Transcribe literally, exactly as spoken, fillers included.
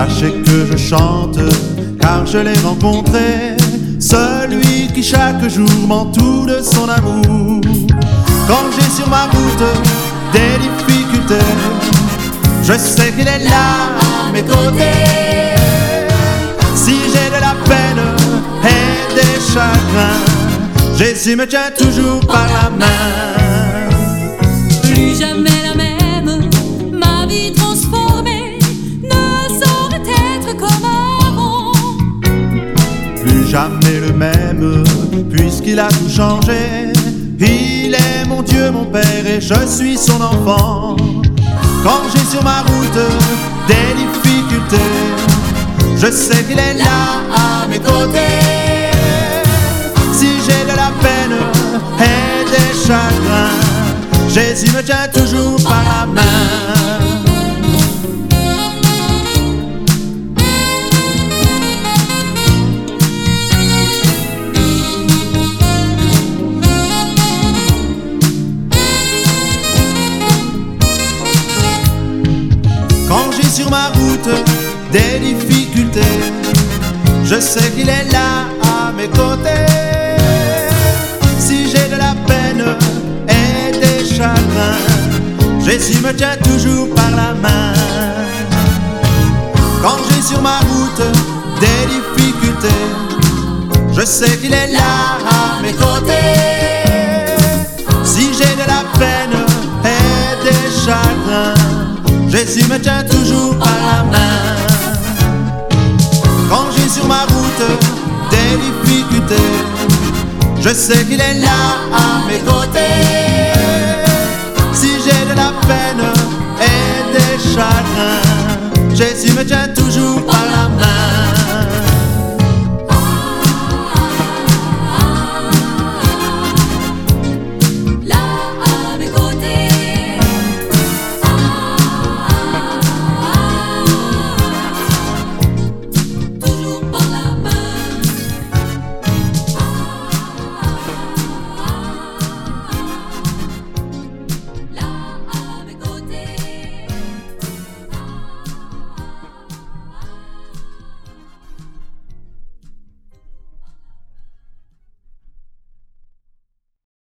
Sachez que je chante, car je l'ai rencontré, celui qui chaque jour m'entoure de son amour. Quand j'ai sur ma route des difficultés, je sais qu'il est là à mes côtés. Si j'ai de la peine et des chagrins, Jésus me tient toujours par la main. Plus jamais la même, ma vie transformée ne saurait être comme avant. Plus jamais le même, puisqu'il a tout changé. Il est mon Dieu, mon Père, et je suis son enfant. Quand j'ai sur ma route des difficultés, je sais qu'il est là à mes côtés. Si j'ai de la peine et des chagrins, Jésus me tient toujours par la main. Quand j'ai sur ma route des difficultés, je sais qu'il est là à mes côtés. Si j'ai de la peine et des chagrins, Jésus me tient toujours par la main. Quand j'ai sur ma route des difficultés, je sais qu'il est là à mes côtés. Si j'ai de la peine et des chagrins, Jésus me tient toujours par la main. Quand j'ai sur ma route des difficultés, je sais qu'il est là à mes côtés. Si j'ai de la peine et des chagrins, Jésus me tient toujours